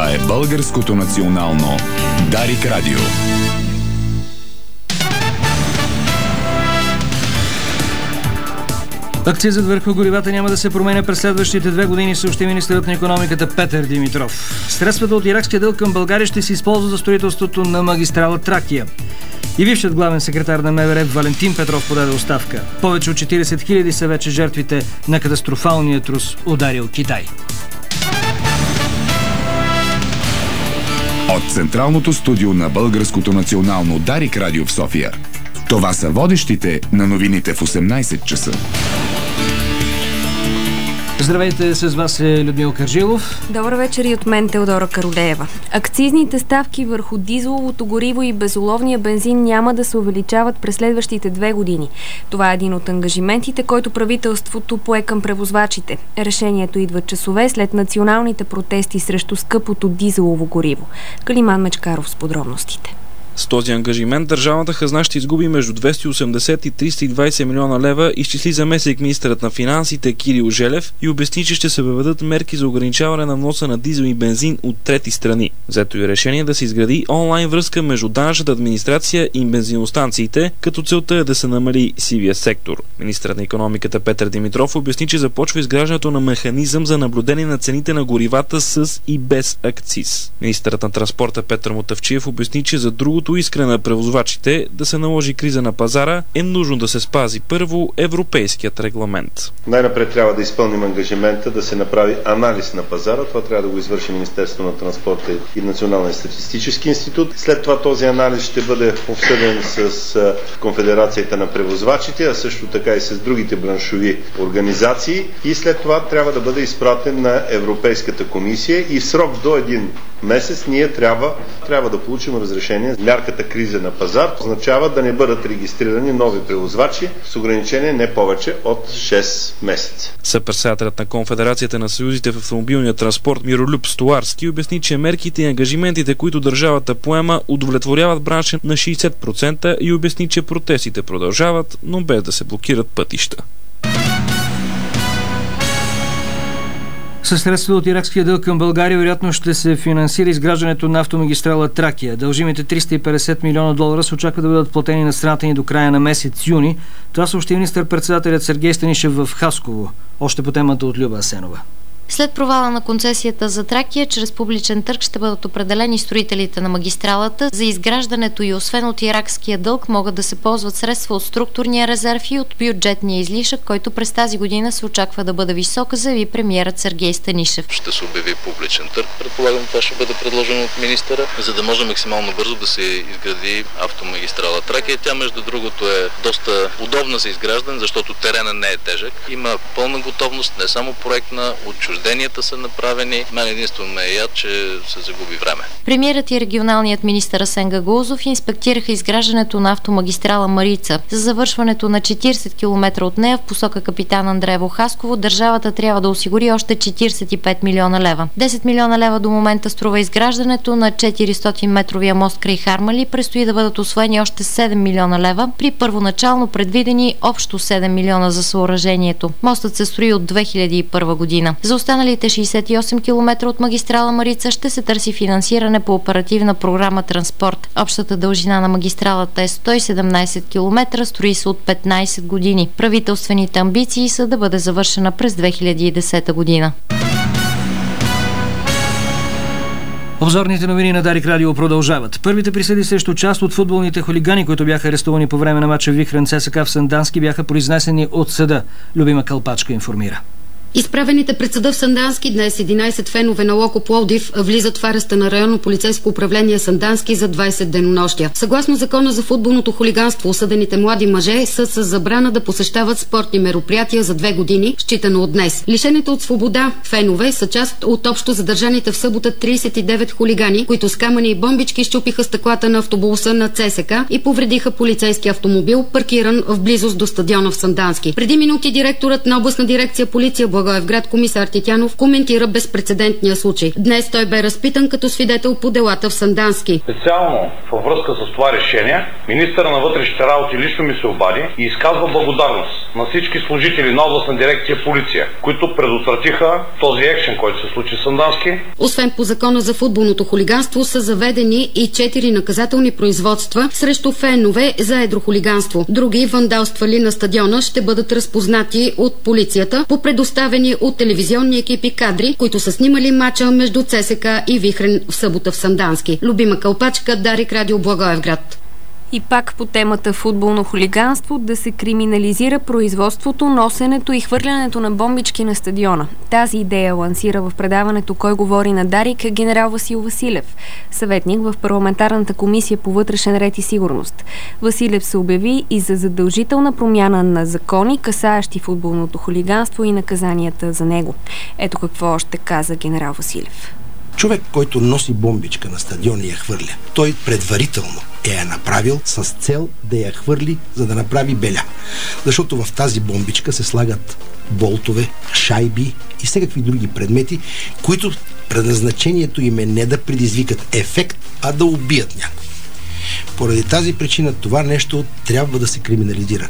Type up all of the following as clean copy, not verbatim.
Това е Българското национално Дарик Радио. Акцизът върху горивата няма да се променя през следващите 2 години, съобщи министърът на икономиката Петър Димитров. Средствата от иракския дълг към България ще се използват за строителството на магистрала Тракия. И бившият главен секретар на МВР Валентин Петров подаде оставка. Повече от 40 000 са вече жертвите на катастрофалния трус, ударил Китай. От Централното студио на Българското национално Дарик Радио в София. Това са водещите на новините в 18 часа. Здравейте, с вас е Людмил Каржилов. Добър вечер и от мен, Теодора Каролеева. Акцизните ставки върху дизеловото гориво и безоловния бензин няма да се увеличават през следващите 2 години. Това е един от ангажиментите, който правителството пое към превозвачите. Решението идва часове след националните протести срещу скъпото дизелово гориво. Калиман Мечкаров с подробностите. С този ангажимент държавната хазна ще изгуби между 280 и 320 милиона лева, изчисли заместник министърът на финансите Кирил Желев и обясни, че ще се въведат мерки за ограничаване на вноса на дизел и бензин от трети страни. Взето и решение да се изгради онлайн връзка между данъчната администрация и бензиностанциите, като целта е да се намали сивия сектор. Министърът на икономиката Петър Димитров обясни, че започва изграждането на механизъм за наблюдение на цените на горивата с и без акциз. Министърът на транспорта Петър Мутафчиев обясни, че за другото искане на превозвачите да се наложи криза на пазара е нужно да се спази първо европейският регламент. Най-напред трябва да изпълним ангажимента да се направи анализ на пазара. Това трябва да го извърши Министерството на транспорта и Националния статистически институт. След това този анализ ще бъде обсъден с Конфедерацията на превозвачите, а също така и с другите браншови организации. И след това трябва да бъде изпратен на Европейската комисия и в срок до 1 месец ние трябва да получим разрешение. Мярката криза на пазар означава да не бъдат регистрирани нови превозвачи с ограничение не повече от 6 месеца. Съпредседателят на Конфедерацията на съюзите в автомобилния транспорт Миролюб Столарски обясни, че мерките и ангажиментите, които държавата поема, удовлетворяват бранша на 60% и обясни, че протестите продължават, но без да се блокират пътища. Със средства от иракския дълг към България вероятно ще се финансира изграждането на автомагистрала Тракия. Дължимите $350 милиона се очаква да бъдат платени на страната ни до края на месец юни. Това съобщи министър-председателят Сергей Станишев в Хасково. Още по темата от Люба Асенова. След провала на концесията за Тракия, чрез публичен търг ще бъдат определени строителите на магистралата. За изграждането и освен от иракския дълг могат да се ползват средства от структурния резерв и от бюджетния излишък, който през тази година се очаква да бъде висок, заяви премиерът Сергей Станишев. Ще се обяви публичен търг. Предполагам, това ще бъде предложено от министъра, за да може максимално бързо да се изгради автомагистрала Тракия. Тя, между другото, е доста удобна за изграждане, защото терена не е тежък. Има пълна готовност, не само проектна, отчужденията са направени. Мен единствено ме е яд, че се загуби време. Премиерът и регионалният министър Асен Гагаузов инспектираха изграждането на автомагистрала Марица. За завършването на 40 км от нея в посока Капитан Андреево Хасково държавата трябва да осигури още 45 милиона лева. 10 милиона лева до момента струва изграждането на 400-метровия мост край Хармали. Предстои да бъдат усвоени още 7 милиона лева при първоначално предвидени общо 7 милиона за съоръжението. Мостът се строи от 2001 година. За останалите 68 км от магистрала Марица ще се търси финансиране по оперативна програма Транспорт. Общата дължина на магистралата е 117 км, строи се от 15 години. Правителствените амбиции са да бъде завършена през 2010 година. Обзорните новини на Дарик Радио продължават. Първите присъди срещу част от футболните хулигани, които бяха арестувани по време на мача Вихрен ЦСКА в Сандански, бяха произнесени от съда. Любима Калпачка информира. Изправените пред съда в Сандански днес 11 фенове на Локо Пловдив влизат в ареста на районно полицейско управление Сандански за 20 денонощия. Съгласно закона за футболното хулиганство, осъдените млади мъже са с забрана да посещават спортни мероприятия за 2 години, считано от днес. Лишените от свобода фенове са част от общо задържаните в събота 39 хулигани, които с камъни и бомбички щупиха стъклата на автобуса на ЦСКА и повредиха полицейски автомобил, паркиран в близост до стадиона в Сандански. Преди минути директорът на областна дирекция полиция Благоевград комисар Тетянов коментира безпрецедентния случай. Днес той бе разпитан като свидетел по делата в Сандански. Специално във връзка с това решение, министъра на вътрешните работи лично ми се обади и изказва благодарност на всички служители на областна дирекция полиция, които предотвратиха този екшен, който се случи в Сандански. Освен по закона за футболното хулиганство са заведени и 4 наказателни производства срещу фенове за едро хулиганство. Други вандалствали на стадиона ще бъдат разпознати от полицията по предоставени от телевизионни екипи кадри, които са снимали мача между ЦСКА и Вихрен в събота в Сандански. Любима Калпачка, Дарик Радио, Благоевград. И пак по темата футболно хулиганство да се криминализира производството, носенето и хвърлянето на бомбички на стадиона. Тази идея лансира в предаването "Кой говори" на Дарик генерал Васил Василев, съветник в парламентарната комисия по вътрешен ред и сигурност. Василев се обяви и за задължителна промяна на закони, касаещи футболното хулиганство и наказанията за него. Ето какво още каза генерал Василев. Човек, който носи бомбичка на стадион и я хвърля, той предварително я направил с цел да я хвърли, за да направи беля. Защото в тази бомбичка се слагат болтове, шайби и всякакви други предмети, които предназначението им е не да предизвикат ефект, а да убият някой. Поради тази причина това нещо трябва да се криминализира.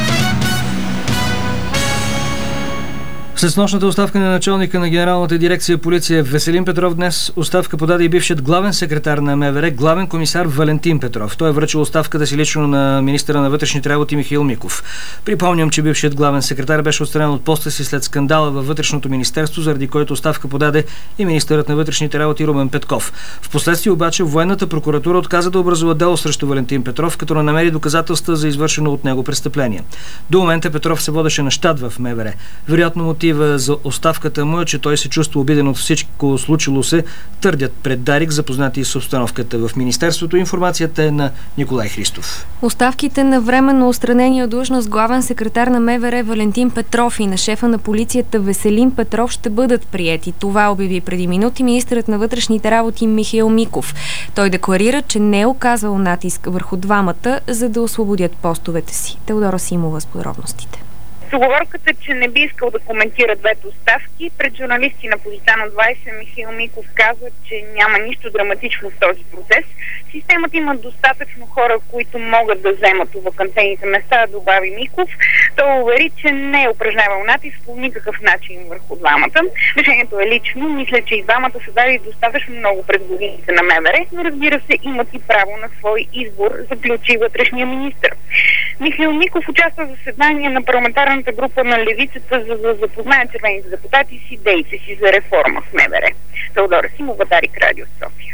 След снощната оставка на началника на Генералната дирекция полиция Веселин Петров, днес оставка подаде и бившият главен секретар на МВР, главен комисар Валентин Петров. Той е връчил оставката си лично на министъра на вътрешните работи Михаил Миков. Припомням, че бившият главен секретар беше отстранен от поста си след скандала във вътрешното министерство, заради който оставка подаде и министърът на вътрешните работи Румен Петков. Впоследствие обаче военната прокуратура отказа да образува дело срещу Валентин Петров, като намери доказателства за извършено от него престъпление. До момента Петров се водеше на щат в МВР. Вероятно мотива за оставката му е, че той се чувства обиден от всичко случило се, твърдят пред Дарик, запознати с обстановката в министерството. Информацията е на Николай Христов. Оставките на временно отстранения от длъжност главен секретар на МВР Валентин Петров и на шефа на полицията Веселин Петров ще бъдат приети. Това обяви преди минути министърът на вътрешните работи Михаил Миков. Той декларира, че не е оказал натиск върху двамата, за да освободят постовете си. Теодора Симова с подробностите. С уговорката, че не би искал да коментира двете оставки, пред журналисти на Позитано 20 Михаил Миков каза, че няма нищо драматично в този процес. Системата има достатъчно хора, които могат да вземат вакантените места, добави Миков. Той увери, че не е упражнявал натиск по никакъв начин върху двамата. Решението е лично. Мисля, че и двамата са дали достатъчно много пред годините на МВР, но разбира се, имат и право на свой избор, заключи вътрешния министър. Михаил Миков участва в заседание на парламентарната група на левицата, за да запознаят червените депутати с идеите си за реформа в МВР. Теодора Симова, Дарик Радио, София.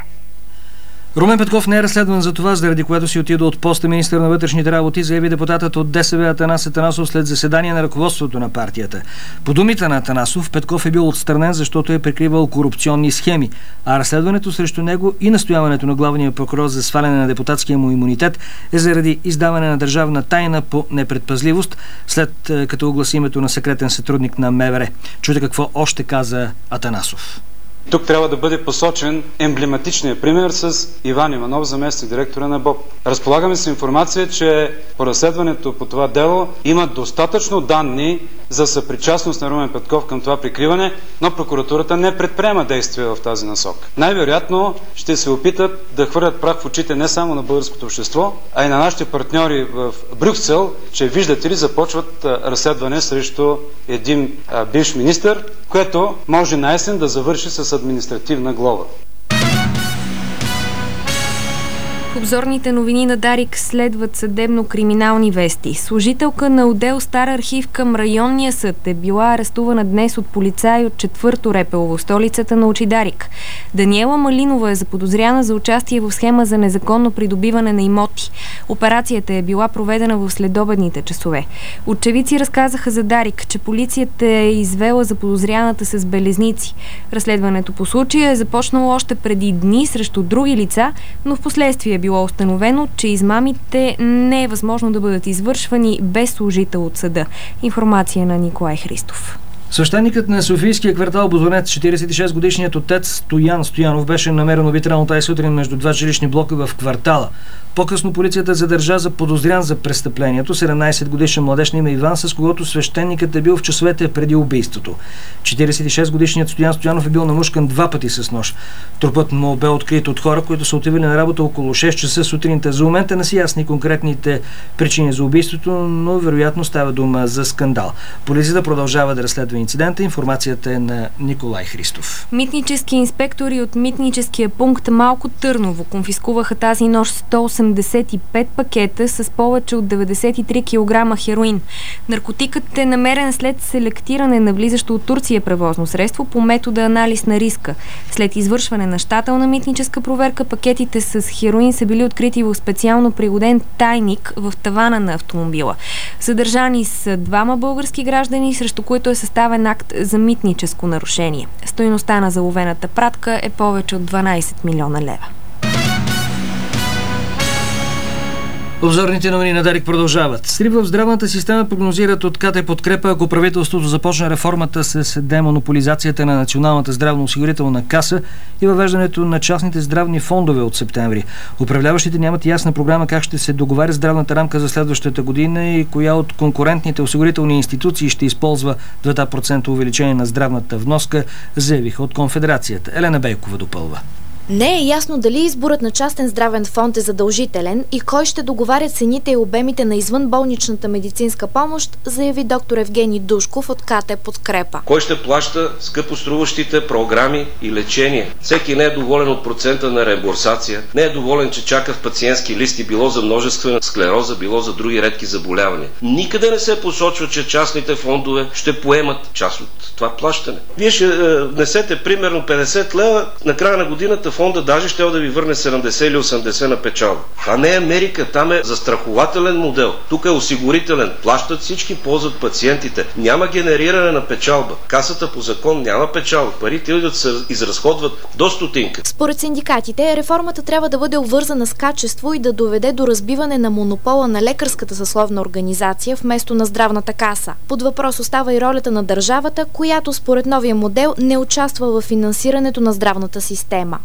Румен Петков не е разследван за това, заради което си отида от поста министър на вътрешните работи, заяви депутатът от ДСБ Атанас Атанасов след заседание на ръководството на партията. По думите на Атанасов, Петков е бил отстранен, защото е прикривал корупционни схеми, а разследването срещу него и настояването на главния прокурор за сваляне на депутатския му имунитет е заради издаване на държавна тайна по непредпазливост, след като огласи името на секретен сътрудник на МВР. Чуйте какво още каза Атанасов. Тук трябва да бъде посочен емблематичният пример с Иван Иванов, заместник директора на БОП. Разполагаме с информация, че по разследването по това дело има достатъчно данни за съпричастност на Румен Петков към това прикриване, но прокуратурата не предприема действия в тази насока. Най-вероятно ще се опитат да хвърлят прах в очите не само на българското общество, а и на нашите партньори в Брюксел, че виждате ли започват разследване срещу един бивш министър, което може наесен да завърши с административна глоба. В обзорните новини на Дарик следват съдебно-криминални вести. Служителка на отдел Стар архив към районния съд е била арестувана днес от полицаи от 4-то РПУ в столицата на Очи Дарик. Даниела Малинова е заподозряна за участие в схема за незаконно придобиване на имоти. Операцията е била проведена в следобедните часове. Очевидци разказаха за Дарик, че полицията е извела заподозряната с белезници. Разследването по случая е започнало още преди дни срещу други лица, но в последствие било установено, че измамите не е възможно да бъдат извършвани без служител от съда. Информация на Николай Христов. Свещеникът на Софийския квартал Бозланец, 46-годишният отец Стоян Стоянов, беше намерен убит рано тази сутрин между два жилищни блока в квартала. По-късно полицията задържа за подозрян за престъплението 17-годишен младеж на име Иван, с когото свещеникът е бил в часовете преди убийството. 46-годишният Стоян Стоянов е бил намушкан 2 пъти с нож. Трупът му бе открит от хора, които са отивали на работа около 6 часа сутринта. За момента не са ясни конкретните причини за убийството, но вероятно става дума за скандал. Полицията продължава да разследва инцидента. Информацията е на Николай Христов. Митнически инспектори от митническия пункт Малко Търново конфискуваха тази нощ 185 пакета с повече от 93 кг хероин. Наркотикът е намерен след селектиране на влизащо от Турция превозно средство по метода анализ на риска. След извършване на щателна митническа проверка, пакетите с хероин са били открити в специално пригоден тайник в тавана на автомобила. Задържани са 2 български граждани, срещу които е съставен акт за митническо нарушение. Стойността на заловената пратка е повече от 12 милиона лева. Обзорните новини на Дарик продължават. Срив в здравната система прогнозират от КТ Подкрепа, ако правителството започне реформата с демонополизацията на Националната здравноосигурителна каса и въвеждането на частните здравни фондове от септември. Управляващите нямат ясна програма как ще се договаря здравната рамка за следващата година и коя от конкурентните осигурителни институции ще използва 2% увеличение на здравната вноска, заявиха от Конфедерацията. Елена Бейкова допълва. Не е ясно дали изборът на частен здравен фонд е задължителен и кой ще договаря цените и обемите на извънболничната медицинска помощ, заяви доктор Евгений Душков от КТ Подкрепа. Кой ще плаща скъпоструващите програми и лечение? Всеки не е доволен от процента на реимбурсация, не е доволен, че чака в пациентски листи било за множествена склероза, било за други редки заболявания. Никъде не се посочва, че частните фондове ще поемат част от това плащане. Вие ще внесете примерно 50 лева, на края на годината фонда даже ще да ви върне 70 или 80 на печалба. Това не е Америка, там е застрахователен модел. Тук е осигурителен. Плащат всички, ползват пациентите. Няма генериране на печалба. Касата по закон няма печалба. Парите идват се изразходват до стотинка. Според синдикатите, реформата трябва да бъде обвързана с качество и да доведе до разбиване на монопола на лекарската съсловна организация вместо на здравната каса. Под въпрос остава и ролята на държавата, която според новия модел не участва в финансирането на здравната система.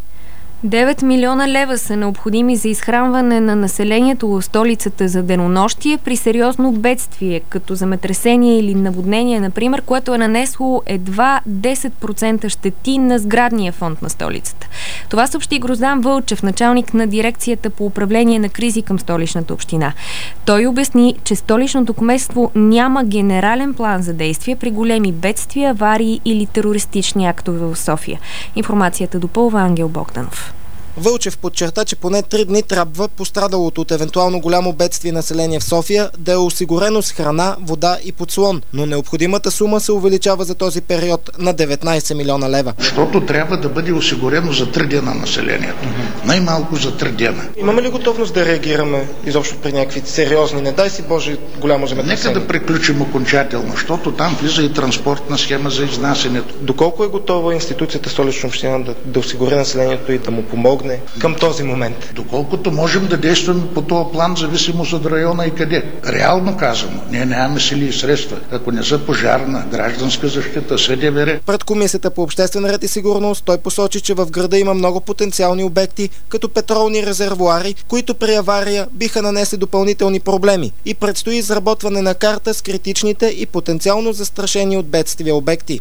9 милиона лева са необходими за изхранване на населението в столицата за денонощие при сериозно бедствие, като земетресение или наводнение, например, което е нанесло едва 10% щети на сградния фонд на столицата. Това съобщи Гроздан Вълчев, началник на дирекцията по управление на кризи към столичната община. Той обясни, че столичното кметство няма генерален план за действие при големи бедствия, аварии или терористични актове в София. Информацията допълва Ангел Богданов. Вълчев подчерта, че поне 3 дни трябва пострадалото от евентуално голямо бедствие население в София да е осигурено с храна, вода и подслон, но необходимата сума се увеличава за този период на 19 милиона лева. Защото трябва да бъде осигурено за 3 дена населението. Най-малко за 3 дена. Имаме ли готовност да реагираме изобщо при някакви сериозни, не дай си Боже, голямо земетресение? Нека да приключим окончателно, защото там влиза и транспортна схема за изнасянето. Доколко е готова институцията Столична община да осигури населението и да му помогне към този момент? Доколкото можем да действаме по този план, зависимост от района и къде. Реално казано, ние нямаме сили и средства. Ако не са пожарна, гражданска защита, СДВР. Пред Комисията по обществен ред и сигурност той посочи, че в града има много потенциални обекти, като петролни резервоари, които при авария биха нанесли допълнителни проблеми, и предстои изработване на карта с критичните и потенциално застрашени от бедствия обекти.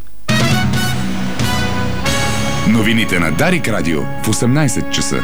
Новините на Дарик Радио в 18 часа.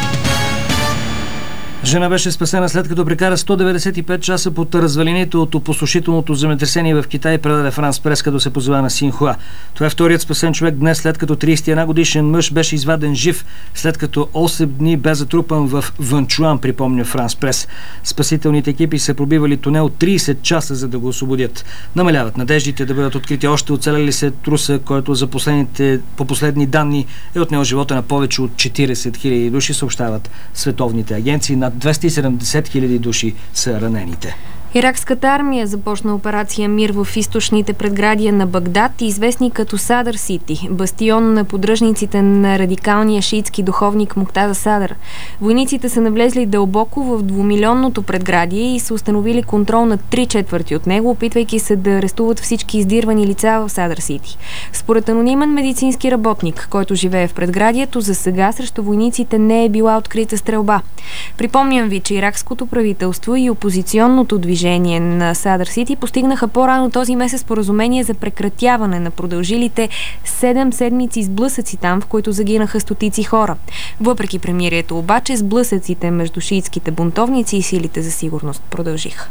Жена беше спасена след като прекара 195 часа под развалините от опустошителното земетресение в Китай, предаде Франс Прес, като се позова на Синхуа. Това е вторият спасен човек днес, след като 31 годишен мъж беше изваден жив, след като 8 дни бе затрупан в Ванчуан, припомня Франс Прес. Спасителните екипи са пробивали тунел 30 часа, за да го освободят. Намаляват надеждите да бъдат открити още оцелели се труса, който по последни данни е отнел живота на повече от 40 000 души, съобщават световните агенции. Над 270 000 души са ранените. Иракската армия започна операция Мир в източните предградия на Багдад, известни като Садър Сити, бастион на поддръжниците на радикалния шиитски духовник Муктада Садър. Войниците са навлезли дълбоко в 2-милионното предградие и са установили контрол над 3/4 от него, опитвайки се да арестуват всички издирвани лица в Садър Сити. Според анонимен медицински работник, който живее в предградието, за сега срещу войниците не е била открита стрелба. Припомням ви, че иракското правителство и опозиционното движение на Садър Сити постигнаха по-рано този месец споразумение за прекратяване на продължилите 7 седмици сблъсъци там, в които загинаха стотици хора. Въпреки премирието обаче, сблъсъците между шиитските бунтовници и силите за сигурност продължиха.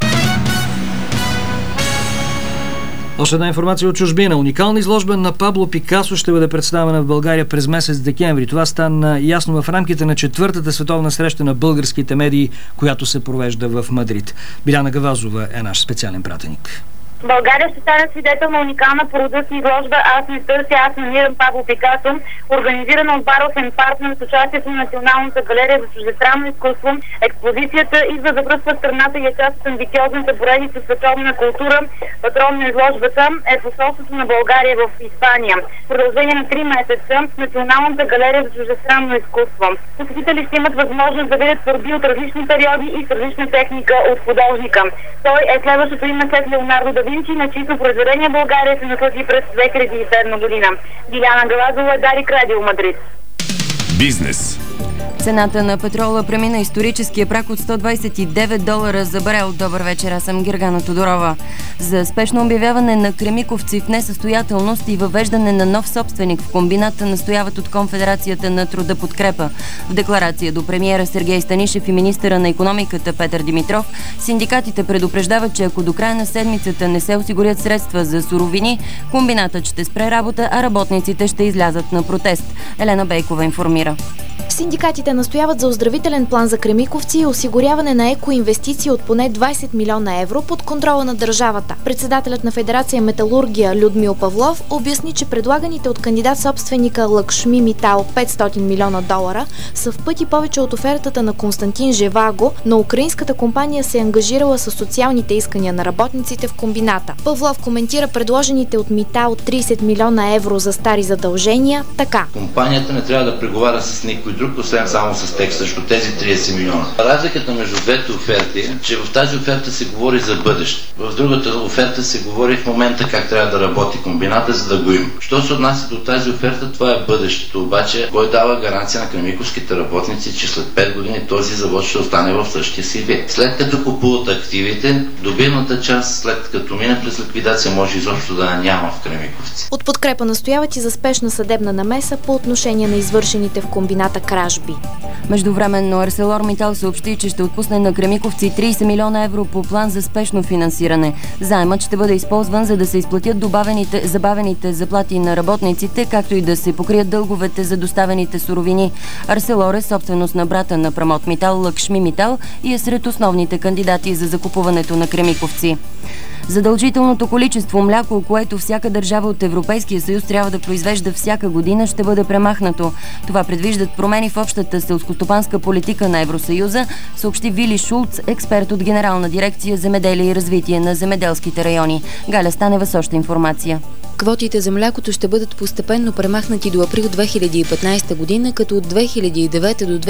Още една информация от чужбина. Уникална изложба на Пабло Пикасо ще бъде представена в България през месец декември. Това стана ясно в рамките на 4-та световна среща на българските медии, която се провежда в Мадрид. Биляна Гавазова е наш специален пратеник. България ще стане свидетел на уникална по рода си изложба "Аз не търся, аз намирам" Пабло Пикасо, организирана от Барофен партнер с участието на Националната галерия за чуждестранно изкуство. Експозицията идва да връзва страната и е част от амбициозната поредица световна култура. Патрон на изложбата е посолството на България в Испания. В продължение на 3 месеца в Националната галерия за чуждестранно изкуство посетители ще имат възможност да видят творби от различни периоди и с различна техника от художника. Той е следващото име след Леонардо да Винчи, на чието произведение България се наслади през 2007 година. Диляна Галазова, Дарик Радио, Мадрид. Бизнес. Цената на петрола премина историческия праг от $129 за барел. Добър вечер, аз съм Гергана Тодорова. За спешно обявяване на Кремиковци в несъстоятелност и въвеждане на нов собственик в комбината настояват от Конфедерацията на труда Подкрепа. В декларация до премиера Сергей Станишев и министъра на икономиката Петър Димитров, синдикатите предупреждават, че ако до края на седмицата не се осигурят средства за суровини, комбинатът ще спре работа, а работниците ще излязат на протест. Елена Бейкова информира. Синдикатите настояват за оздравителен план за Кремиковци и осигуряване на екоинвестиции от поне 20 милиона евро под контрола на държавата. Председателят на Федерация Металургия Людмил Павлов обясни, че предлаганите от кандидат-собственика Лакшми Митал $500 милиона са в пъти повече от офертата на Константин Живаго, но украинската компания се е ангажирала с социалните искания на работниците в комбината. Павлов коментира предложените от Митал 30 милиона евро за стари задължения така. Компанията не трябва да преговаря с никой друг, освен само с текст срещу тези 30 милиона. Разликата между двете оферти е, че в тази оферта се говори за бъдеще. В другата оферта се говори в момента как трябва да работи комбината, за да го има. Що се отнася до тази оферта, това е бъдещето. Обаче, кой дава гаранция на кремиковските работници, че след 5 години този завод ще остане в същия си вид? След като купуват активите, добивната част, след като мине през ликвидация, може изобщо да няма в Кремиковци. От Подкрепа настояват и за спешна съдебна намеса по отношение на извършените в комбината кражби. Междувременно ArcelorMittal съобщи, че ще отпусне на Кремиковци 30 милиона евро по план за спешно финансиране. Заемът ще бъде използван, за да се изплатят забавените заплати на работниците, както и да се покрият дълговете за доставените суровини. Арселор е собственост на брата на Прамот Митал, Лакшми Митал, и е сред основните кандидати за закупуването на Кремиковци. Задължителното количество мляко, което всяка държава от Европейския съюз трябва да произвежда всяка година, ще бъде премахнато. Това предвиждат промени в общата селскостопанска политика на Евросъюза, съобщи Вили Шулц, експерт от Генерална дирекция Земеделие и развитие на земеделските райони. Галя Станева с още информация. Квотите за млякото ще бъдат постепенно премахнати до април 2015 година, като от 2009 до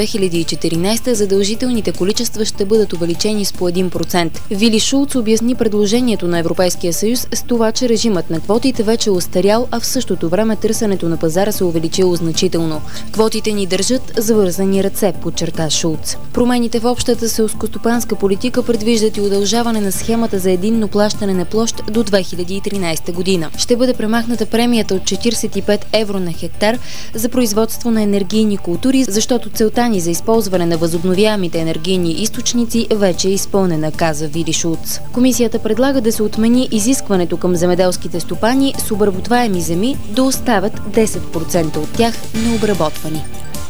2014 задължителните количества ще бъдат увеличени с по 1%. Вили Шулц обясни предложението на Европейския съюз с това, че режимът на квотите вече е остарял, а в същото време търсенето на пазара се увеличило значително. Квотите ни държат завързани ръце, подчерта Шулц. Промените в общата селскостопанска политика предвиждат и удължаване на схемата за единно плащане на площ до 2013 година. Ще бъде премахната премията от 45 евро на хектар за производство на енергийни култури, защото целта ни за използване на възобновяемите енергийни източници вече е изпълнена, каза Вили Шулц. Комисията предлага да се отмени изискването към земеделските стопани с обработваеми земи да оставят 10% от тях необработвани.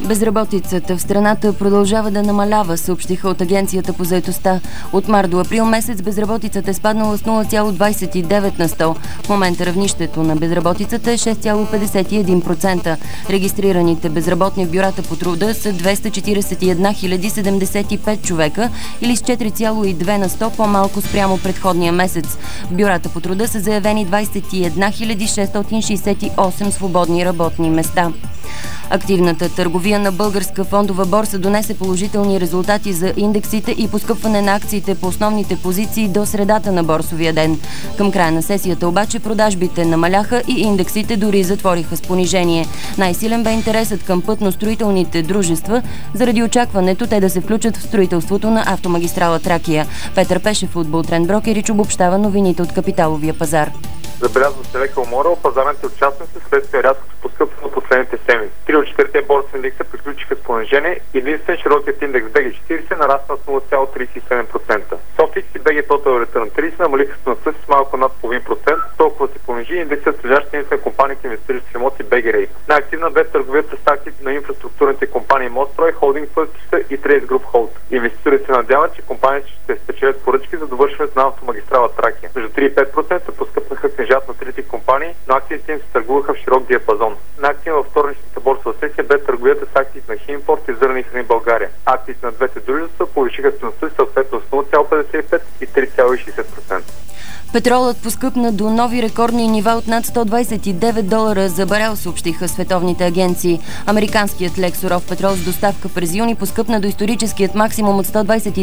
Безработицата в страната продължава да намалява, съобщиха от Агенцията по заетостта. От март до април месец безработицата е спаднала с 0,29%. В момента равнището на безработицата е 6,51%. Регистрираните безработни в бюрата по труда са 241 075 човека или с 4,2% по-малко спрямо предходния месец. В бюрата по труда са заявени 21 668 свободни работни места. Активната търговия на Българска фондова борса донесе положителни резултати за индексите и поскъпване на акциите по основните позиции до средата на борсовия ден. Към края на сесията обаче продажбите намаляха и индексите дори затвориха с понижение. Най-силен бе интересът към пътно-строителните дружества, заради очакването те да се включат в строителството на автомагистрала Тракия. Петър Пешев от Бултрен Брокерич обобщава новините от капиталовия пазар. Забелязва се лека умора, пазарните участници следствие рязкото поскъпване на последните седмици. 3 от 4 борсови индекса приключиха с понижение и единствен широкият индекс BG40 нарасна с 0,37%. Софикс и BG Total Return 30 намалиха стойността си с малко над 0,5%, толкова се понижи индексът с лежащите на компаниите инвестиращи в имоти BG Rate. Най-активна бе търговията с акциите на инфраструктурните компании Мострой, Holding First и Trace Group Hold. Инвеститорите се надяват, че компаниите ще спечелят поръчки за довършването на автомагистрала Тракия. Между 3 и 5% поскъпнаха книжата на трите компании, но акциите им се търгуваха в широк диапазон. Най-активна във вторничната борсова сесия бе търговията с акциите на Химпорт и зърнени храни България. Акциите на двете дружества повишиха стойността си съответно с 0,55 и 3,60%. Петролът поскъпна до нови рекордни нива от над $129 за барел, съобщиха световните агенции. Американският лек суров петрол с доставка през юни поскъпна до историческият максимум от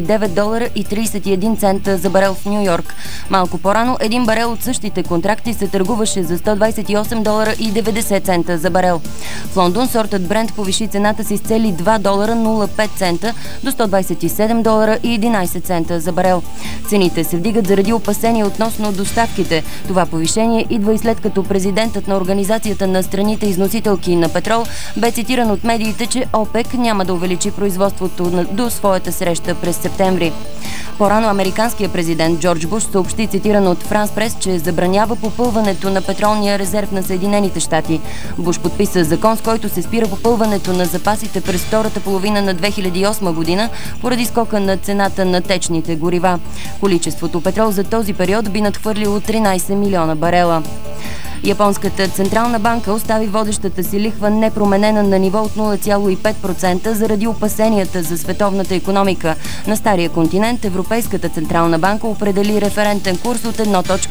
$129.31 за барел в Ню Йорк. Малко по-рано един барел от същите контракти се търгуваше за $128.90 за барел. В Лондон сортът Брент повиши цената си с цели $2.05 до $127.11 за барел. Цените се вдигат заради опасения относно доставките. Това повишение идва и след като президентът на Организацията на страните износителки на петрол бе цитиран от медиите, че ОПЕК няма да увеличи производството до своята среща през септември. По-рано американският президент Джордж Буш съобщи, цитиран от Франс Прес, че забранява попълването на петролния резерв на Съединените щати. Буш подписа закон, с който се спира попълването на запасите през втората половина на 2008 година поради скока на цената на течните горива. Количеството петрол за този период би надхвърлило 13 милиона барела. Японската централна банка остави водещата си лихва непроменена на ниво от 0,5% заради опасенията за световната икономика. На стария континент Европейската централна банка определи референтен курс от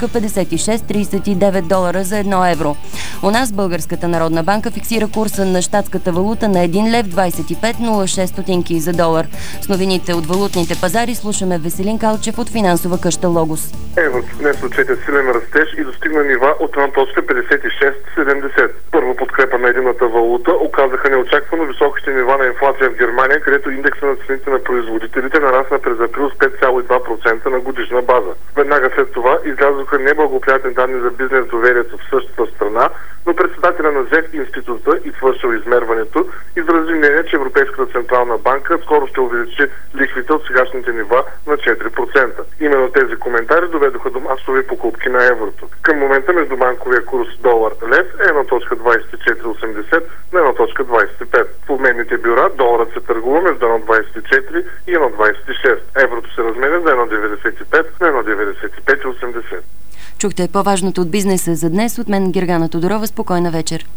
$1.5639 за 1 евро. У нас Българската народна банка фиксира курса на щатската валута на 1 лев 25,06 стотинки за долар. С новините от валутните пазари слушаме Веселин Калчев от финансова къща Логос. Еврото днес отчете силен растеж и достигна нива от 1.5670. Първо подкрепа на единната валута оказаха неочаквано високите нива на инфлация в Германия, където индекса на цените на производителите нарасна през април с 5,2% на годишна база. Веднага след това излязоха неблагоприятни данни за бизнес доверието в същата страна, но председателя на ЗЕФ института, извършил измерването, изрази мнение, че Европейската централна банка скоро ще увеличи лихвите от сегашните нива на 4%. Именно тези коментари доведоха до масови покупки на еврото. Към момента междубанковия курс долар-лев е 1.2480 на 1.25. В обменните бюра доларът се търгува между 1.24 и 1.26. Еврото се разменя за 1.95 на 1.9580. Чухте по-важното от бизнеса за днес. От мен Гергана Тодорова. Спокойна вечер.